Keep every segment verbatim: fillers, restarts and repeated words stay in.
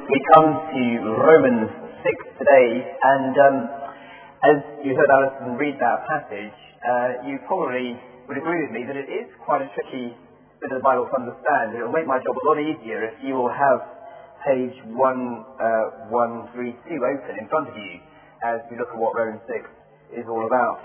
We come to Romans six today, and um, as you heard Alison read that passage, uh, you probably would agree with me that it is quite a tricky bit of the Bible to understand. It will make my job a lot easier if you will have page one, uh, one three two open in front of you as we look at what Romans six is all about.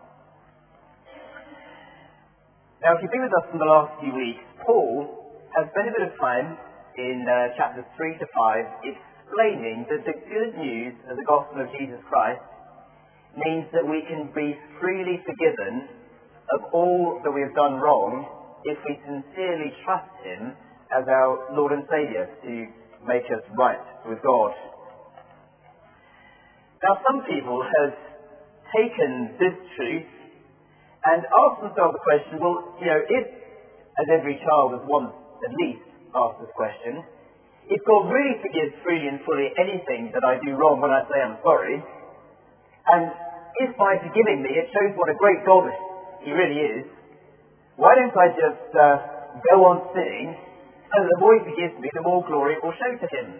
Now, if you've been with us in the last few weeks, Paul has spent a bit of time in uh, chapters three to five explaining that the good news of the gospel of Jesus Christ means that we can be freely forgiven of all that we have done wrong if we sincerely trust him as our Lord and Saviour to make us right with God. Now, some people have taken this truth and asked themselves the question, well, you know, if, as every child has once at least asked this question, if God really forgives freely and fully anything that I do wrong when I say I'm sorry, and if by forgiving me it shows what a great God he really is, why don't I just uh, go on sinning, so that the more he forgives me, the more glory it will show to him?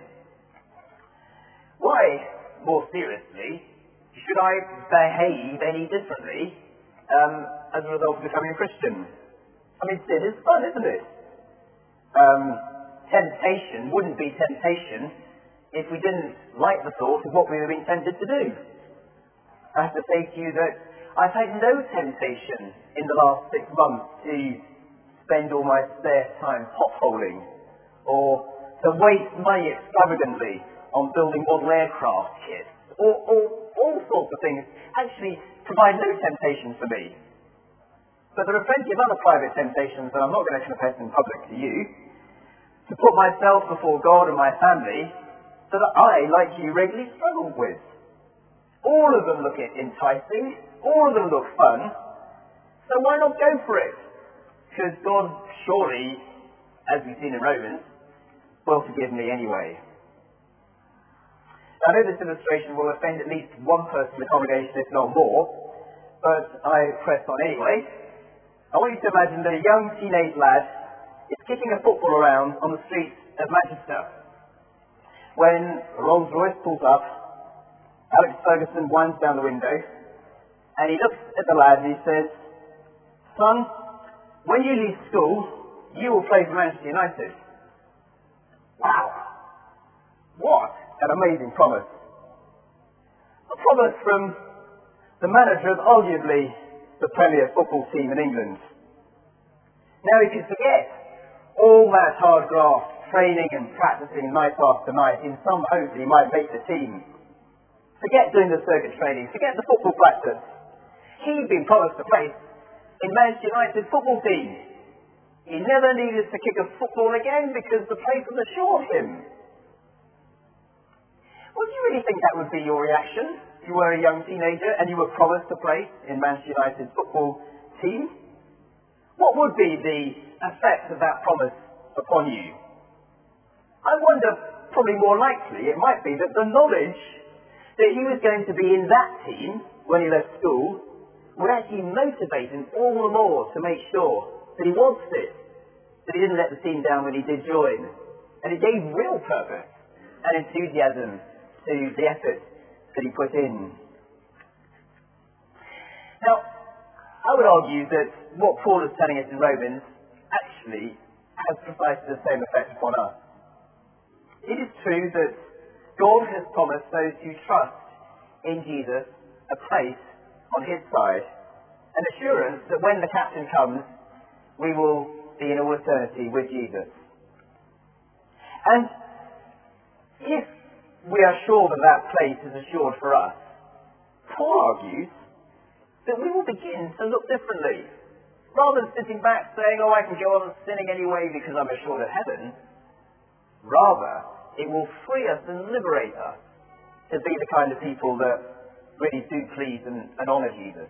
Why, more seriously, should I behave any differently um, as a result of becoming a Christian? I mean, sin is fun, isn't it? Um, temptation wouldn't be temptation if we didn't like the thought of what we were being tempted to do. I have to say to you that I've had no temptation in the last six months to spend all my spare time potholing or to waste money extravagantly on building model aircraft kits or, or all sorts of things actually provide no temptation for me. But there are plenty of other private temptations that I'm not going to confess in public to you, to put myself before God and my family that I, like you, regularly struggle with. All of them look enticing, all of them look fun, so why not go for it? Because God surely, as we've seen in Romans, will forgive me anyway. Now, I know this illustration will offend at least one person in the congregation, if not more, but I press on anyway. I want you to imagine that a young teenage lad is kicking a football around on the streets of Manchester when a Rolls Royce pulls up. Alex Ferguson winds down the window and he looks at the lad and he says, "Son, when you leave school, you will play for Manchester United." Wow! What an amazing promise. A promise from the manager of arguably the premier football team in England. Now, if you forget all that hard graft, training and practicing night after night in some hope that he might make the team, forget doing the circuit training, forget the football practice, he'd been promised a place in Manchester United's football team. He never needed to kick a football again because the place was assured him. Well, do you really think that would be your reaction if you were a young teenager and you were promised a place in Manchester United's football team? What would be the effect of that promise upon you? I wonder, probably more likely, it might be that the knowledge that he was going to be in that team when he left school would actually motivate him all the more to make sure that he was fit, that he didn't let the team down when he did join, and it gave real purpose and enthusiasm to the effort that he put in. Now, I would argue that what Paul is telling us in Romans actually has precisely the same effect upon us. It is true that God has promised those who trust in Jesus a place on his side, an assurance that when the captain comes, we will be in all eternity with Jesus. And if we are sure that that place is assured for us, Paul argues that we will begin to look differently. Rather than sitting back saying, oh, I can go on sinning anyway because I'm assured of heaven, rather, it will free us and liberate us to be the kind of people that really do please and, and honour Jesus.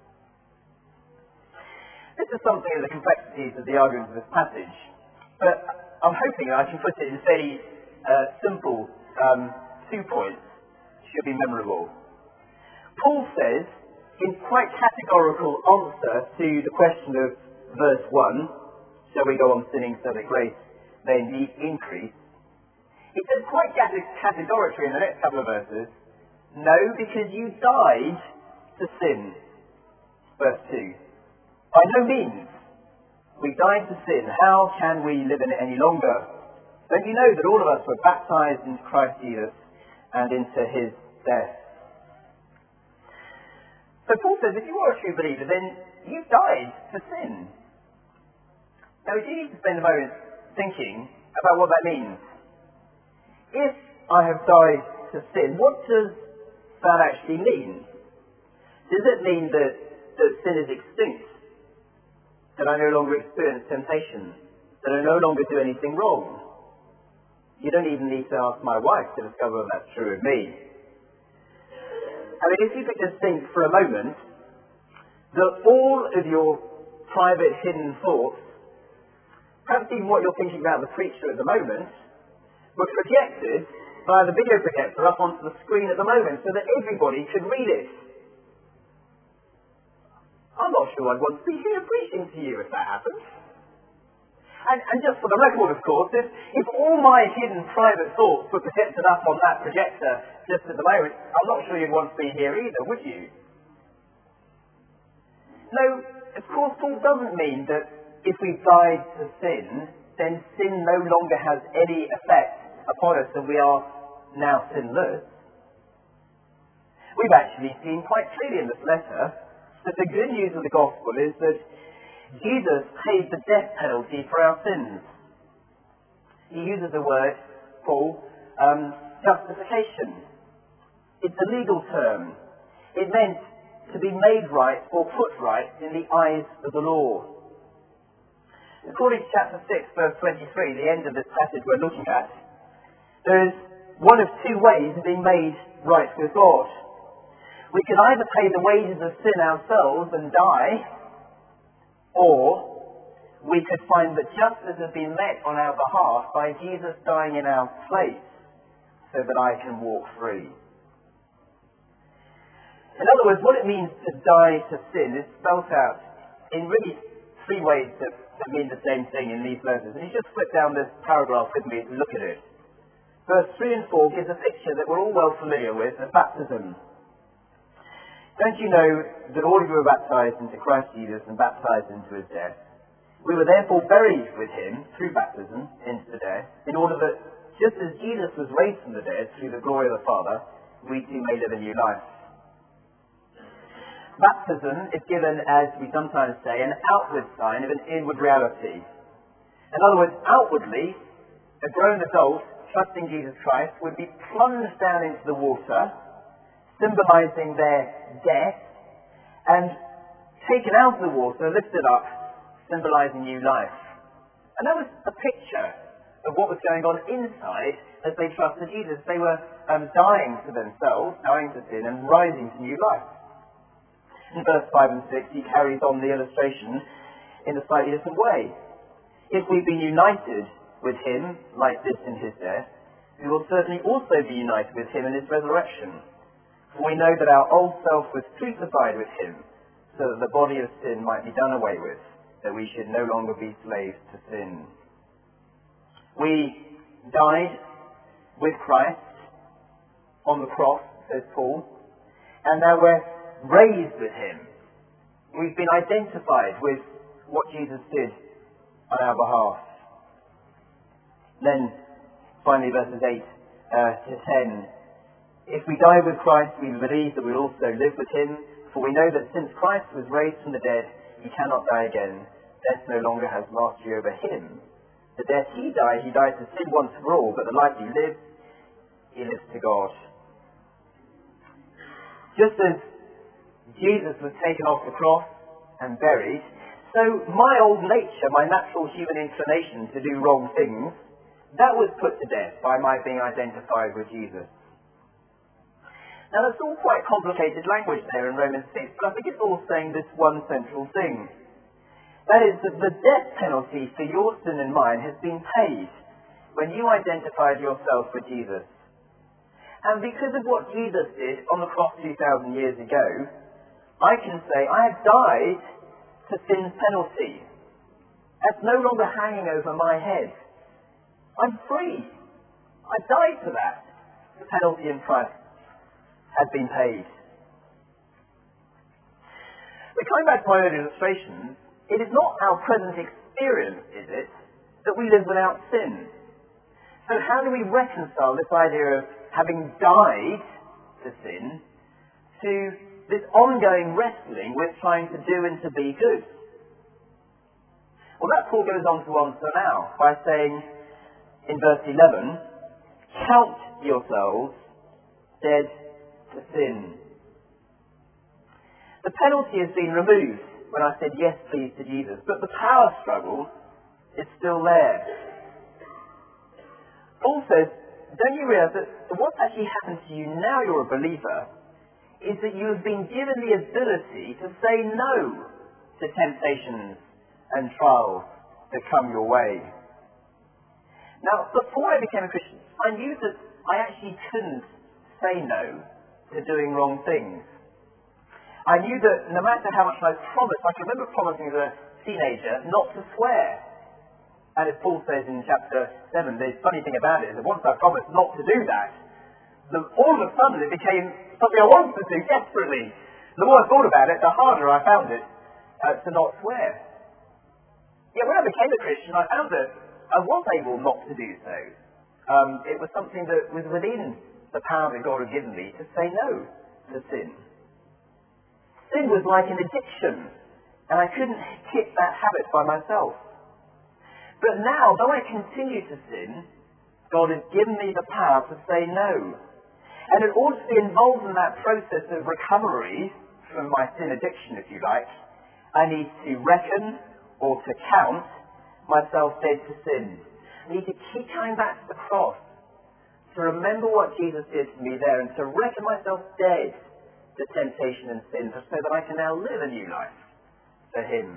This is something of the complexities of the argument of this passage, but I'm hoping I can put it in fairly uh, simple um, two points. Should be memorable. Paul says, in quite categorical answer to the question of verse one, shall we go on sinning so that grace may indeed increase? He says quite categorically in the next couple of verses, no, because you died to sin. Verse two. By no means. We died to sin. How can we live in it any longer? Don't you know that all of us were baptized into Christ Jesus and into his death? So Paul says, if you are a true believer, then you died to sin. Now we do need to spend a moment thinking about what that means. If I have died to sin, what does that actually mean? Does it mean that, that sin is extinct? That I no longer experience temptation? That I no longer do anything wrong? You don't even need to ask my wife to discover if that's true of me. I mean, if you could just think for a moment that all of your private hidden thoughts, perhaps even what you're thinking about the preacher at the moment, were projected by the video projector up onto the screen at the moment so that everybody could read it. I'm not sure I'd want to be here preaching to you if that happened. And, and just for the record, of course, if, if all my hidden private thoughts were projected up on that projector just at the moment, I'm not sure you'd want to be here either, would you? No, of course, Paul doesn't mean that if we died to sin, then sin no longer has any effect upon us and we are now sinless. We've actually seen quite clearly in this letter that the good news of the gospel is that Jesus paid the death penalty for our sins. He uses the word, Paul, um, justification. It's a legal term. It meant to be made right or put right in the eyes of the law. According to chapter six, verse twenty-three, the end of this passage we're looking at, there is one of two ways of being made right with God. We can either pay the wages of sin ourselves and die, or we could find that justice has been met on our behalf by Jesus dying in our place so that I can walk free. In other words, what it means to die to sin is spelt out in really three ways that, that mean the same thing in these verses. And you just flip down this paragraph with me to look at it. Verse three and four gives a picture that we're all well familiar with of baptism. Don't you know that all of you were baptized into Christ Jesus and baptized into his death? We were therefore buried with him through baptism into the death, in order that just as Jesus was raised from the dead through the glory of the Father, we too may live a new life. Baptism is given, as we sometimes say, an outward sign of an inward reality. In other words, outwardly, a grown adult trusting Jesus Christ would be plunged down into the water, symbolizing their death, and taken out of the water, lifted up, symbolizing new life. And that was a picture of what was going on inside as they trusted Jesus. They were um, dying to themselves, dying to sin, and rising to new life. In verse five and six, he carries on the illustration in a slightly different way. If we've been united with him, like this in his death, we will certainly also be united with him in his resurrection. For we know that our old self was crucified with him, so that the body of sin might be done away with, that we should no longer be slaves to sin. We died with Christ on the cross, says Paul, and now we're raised with him. We've been identified with what Jesus did on our behalf. Then, finally, verses eight uh, to ten. If we die with Christ, we believe that we'll also live with him, for we know that since Christ was raised from the dead, he cannot die again. Death no longer has mastery over him. The death he died, he died to sin once for all, but the life he lives, he lives to God. Just as Jesus was taken off the cross and buried, so my old nature, my natural human inclination to do wrong things, that was put to death by my being identified with Jesus. Now that's all quite complicated language there in Romans six, but I think it's all saying this one central thing. That is that the death penalty for your sin and mine has been paid when you identified yourself with Jesus. And because of what Jesus did on the cross two thousand years ago, I can say I have died to sin's penalty. That's no longer hanging over my head. I'm free. I died for that. The penalty and price had been paid. But coming back to my earlier illustration, it is not our present experience, is it, that we live without sin. So how do we reconcile this idea of having died to sin to this ongoing wrestling with trying to do and to be good? Well, that Paul goes on to answer now by saying in verse eleven, count yourselves dead to sin. The penalty has been removed when I said yes please to Jesus, but the power struggle is still there. Paul says, don't you realize that what's actually happened to you now you're a believer is that you have been given the ability to say no to temptations and trials that come your way. Now, before I became a Christian, I knew that I actually couldn't say no to doing wrong things. I knew that no matter how much I promised, I can remember promising as a teenager not to swear. And as Paul says in chapter seven, the funny thing about it is that once I promised not to do that, the, all of a sudden it became something I wanted to do desperately. The more I thought about it, the harder I found it uh, to not swear. Yet when I became a Christian, I found that I was able not to do so. Um, it was something that was within the power that God had given me to say no to sin. Sin was like an addiction, and I couldn't kick that habit by myself. But now, though I continue to sin, God has given me the power to say no. And in order to be involved in that process of recovery from my sin addiction, if you like, I need to reckon or to count myself dead to sin. I need to keep coming back to the cross, to remember what Jesus did for me there, and to reckon myself dead to temptation and sin, so that I can now live a new life for Him.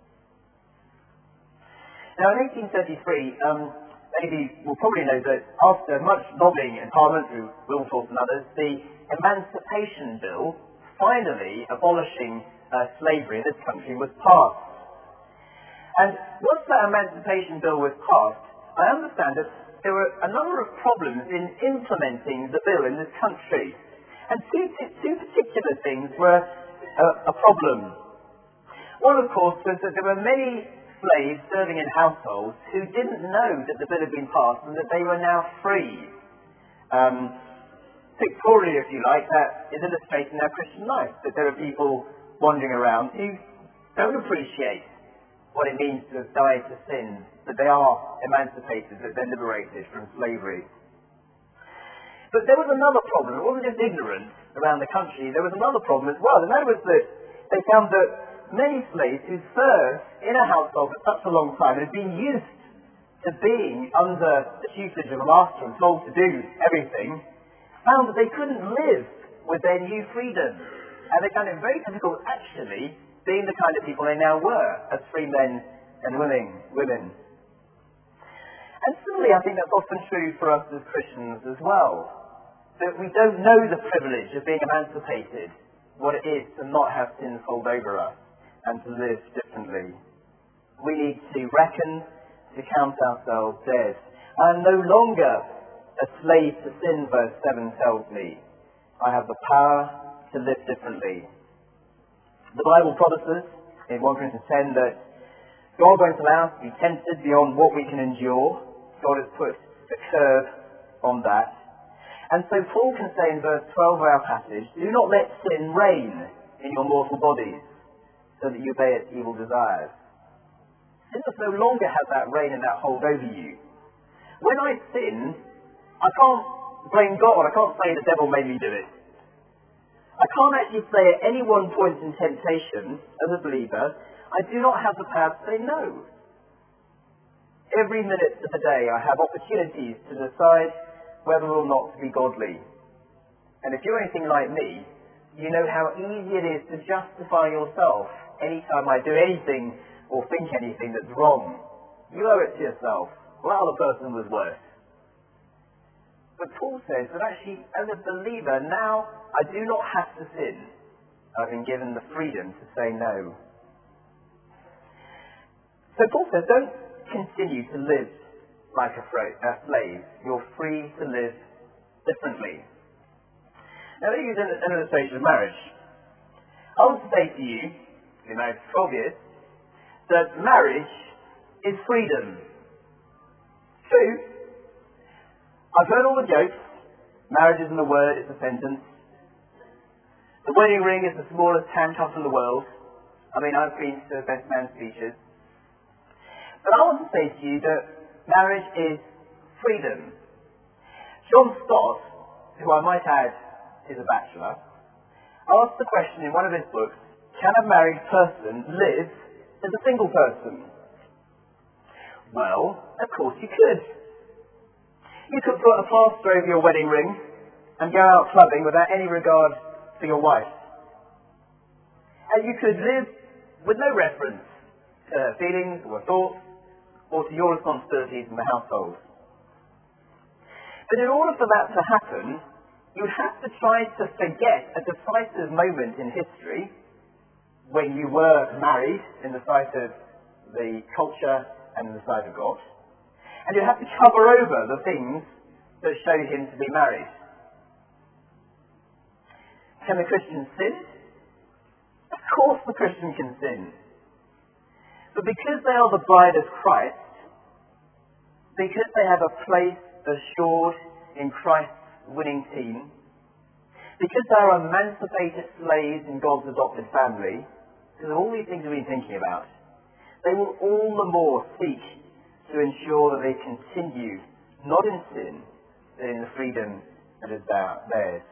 Now, in eighteen thirty-three, um, maybe will probably know that after much lobbying in Parliament through Wilberforce and others, the Emancipation Bill, finally abolishing uh, slavery in this country, was passed. And once that Emancipation Bill was passed, I understand that there were a number of problems in implementing the bill in this country. And two, two particular things were uh, a problem. One, of course, was that there were many slaves serving in households who didn't know that the bill had been passed and that they were now free. Um, pictorially, if you like, that is illustrating our Christian life, that there are people wandering around who don't appreciate what it means to have died to sin, that they are emancipated, that they're liberated from slavery. But there was another problem. It wasn't just ignorance around the country. There was another problem as well, and that was that they found that many slaves who served in a household for such a long time and had been used to being under the tutelage of a master and told to do everything, found that they couldn't live with their new freedom. And they found it very difficult, actually, being the kind of people they now were as free men and women. women. And similarly, I think that's often true for us as Christians as well. That we don't know the privilege of being emancipated, what it is to not have sin hold over us and to live differently. We need to reckon, to count ourselves dead. I am no longer a slave to sin, verse seven tells me. I have the power to live differently. The Bible promises in First Corinthians ten that God won't allow us to be tempted beyond what we can endure. God has put a curve on that. And so Paul can say in verse twelve of our passage, do not let sin reign in your mortal bodies, so that you obey its evil desires. Sin does no longer have that reign and that hold over you. When I sin, I can't blame God. I can't say the devil made me do it. I can't actually say at any one point in temptation, as a believer, I do not have the power to say no. Every minute of the day I have opportunities to decide whether or not to be godly. And if you're anything like me, you know how easy it is to justify yourself anytime I do anything or think anything that's wrong. You owe it to yourself. Well, the person was worse. But Paul says that actually, as a believer, now I do not have to sin. I've been given the freedom to say no. So Paul says, don't continue to live like a, fro- a slave. You're free to live differently. Now, let me use an, an illustration of marriage. I want to say to you, you've been married for twelve years, that marriage is freedom. True. I've heard all the jokes. Marriage isn't a word, it's a sentence. The wedding ring is the smallest handcuff in the world. I mean, I've been to best man speeches. But I want to say to you that marriage is freedom. John Stott, who I might add is a bachelor, asked the question in one of his books, can a married person live as a single person? Well, of course you could. You could put a plaster over your wedding ring and go out clubbing without any regard for your wife. And you could live with no reference to her feelings or thoughts or to your responsibilities in the household. But in order for that to happen, you'd have to try to forget a decisive moment in history when you were married in the sight of the culture and in the sight of God. And you'd have to cover over the things that show him to be married. Can the Christian sin? Of course the Christian can sin. But because they are the bride of Christ, because they have a place assured in Christ's winning team, because they are emancipated slaves in God's adopted family, because of all these things we've been thinking about, they will all the more seek to ensure that they continue not in sin, but in the freedom that is theirs.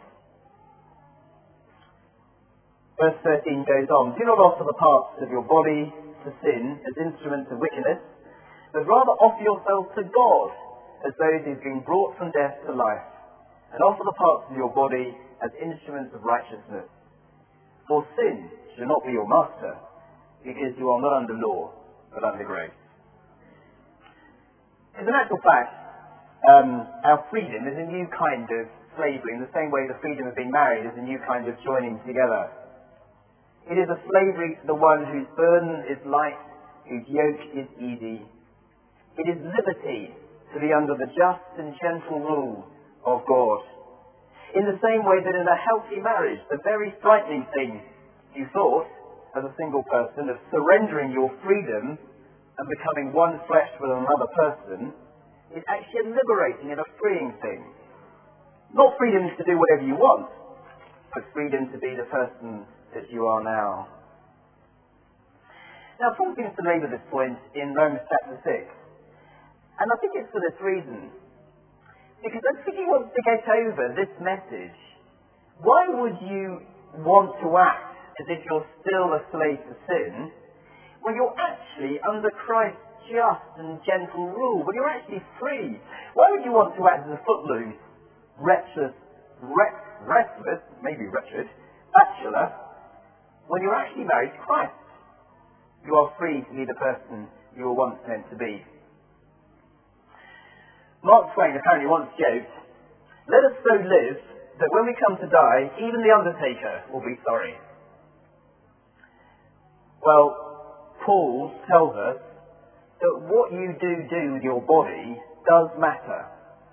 Verse thirteen goes on, do not offer the parts of your body to sin as instruments of wickedness, but rather offer yourselves to God as those who have been brought from death to life, and offer the parts of your body as instruments of righteousness. For sin shall not be your master, because you are not under law, but under grace. As an actual fact, um, our freedom is a new kind of slavery, in the same way the freedom of being married is a new kind of joining together. It is a slavery to the one whose burden is light, whose yoke is easy. It is liberty to be under the just and gentle rule of God. In the same way that in a healthy marriage, the very frightening thing you thought as a single person of surrendering your freedom and becoming one flesh with another person is actually a liberating and a freeing thing. Not freedom to do whatever you want, but freedom to be the person that you are now. Now, Paul seems to labour this point in Romans chapter six. And I think it's for this reason. Because I think he wants to get over this message. Why would you want to act as if you're still a slave to sin when you're actually under Christ's just and gentle rule, when you're actually free? Why would you want to act as a footloose, wretched, re- restless, maybe wretched, bachelor, when you're actually married to Christ? You are free to be the person you were once meant to be. Mark Twain apparently once joked, let us so live that when we come to die, even the undertaker will be sorry. Well, Paul tells us that what you do do with your body does matter.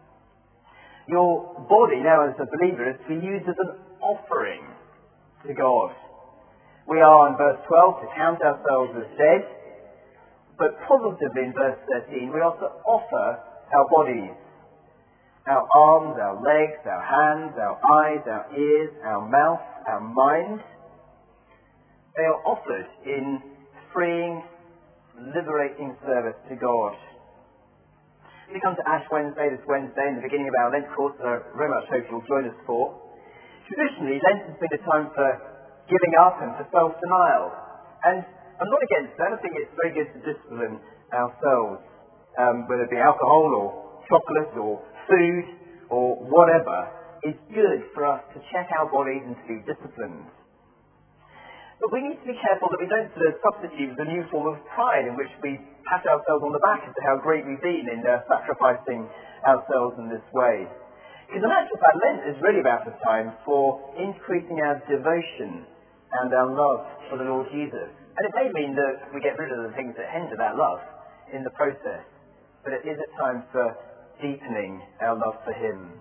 Your body, now as a believer, is to be used as an offering to God. We are, in verse twelve, to count ourselves as dead, but positively in verse thirteen, we are to offer our bodies, our arms, our legs, our hands, our eyes, our ears, our mouth, our mind. They are offered in freeing, liberating service to God. We come to Ash Wednesday this Wednesday, in the beginning of our Lent course that I very much hope you'll join us for. Traditionally, Lent has been a time for giving up and for self-denial. And I'm not against that. I think it's very good to discipline ourselves. Um, whether it be alcohol or chocolate or food or whatever, it's good for us to check our bodies and to be disciplined. But we need to be careful that we don't sort of substitute with a new form of pride in which we pat ourselves on the back as to how great we've been in uh, sacrificing ourselves in this way. Because in actual fact, Lent is really about a time for increasing our devotion and our love for the Lord Jesus. And it may mean that we get rid of the things that hinder that love in the process. but it is a time for deepening our love for him.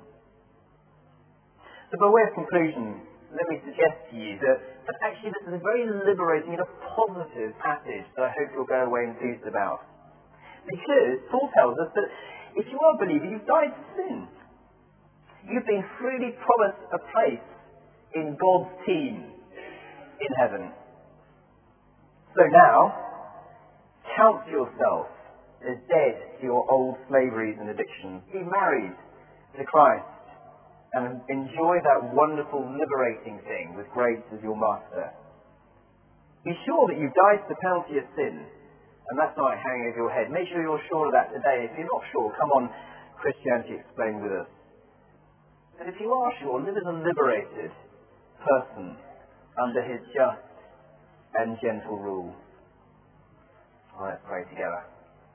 So by way of conclusion, let me suggest to you that, that actually this is a very liberating and a positive passage that I hope you'll go away enthused about. Because Paul tells us that if you are a believer, you've died to sin. You've been freely promised a place in God's team in heaven. So now, count yourself as dead to your old slaveries and addictions. Be married to Christ and enjoy that wonderful liberating thing with grace as your master. Be sure that you've died to the penalty of sin, and that's not hanging over your head. Make sure you're sure of that today. If you're not sure, come on, Christianity Explained with us. But if you are sure, live as a liberated person under his just and gentle rule. Well, let's pray together.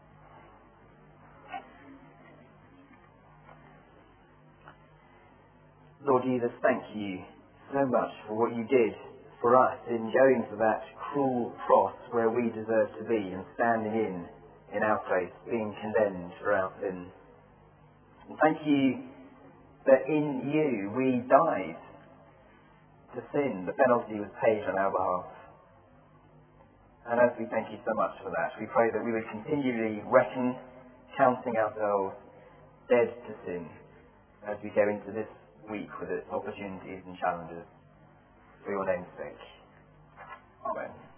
Lord Jesus, thank you so much for what you did for us in going to that cruel cross where we deserve to be and standing in, in our place, being condemned for our sins. And thank you that in you we died to sin. The penalty was paid on our behalf. And as we thank you so much for that, we pray that we would continually reckon, counting ourselves dead to sin as we go into this week with its opportunities and challenges. For your name's sake. Amen.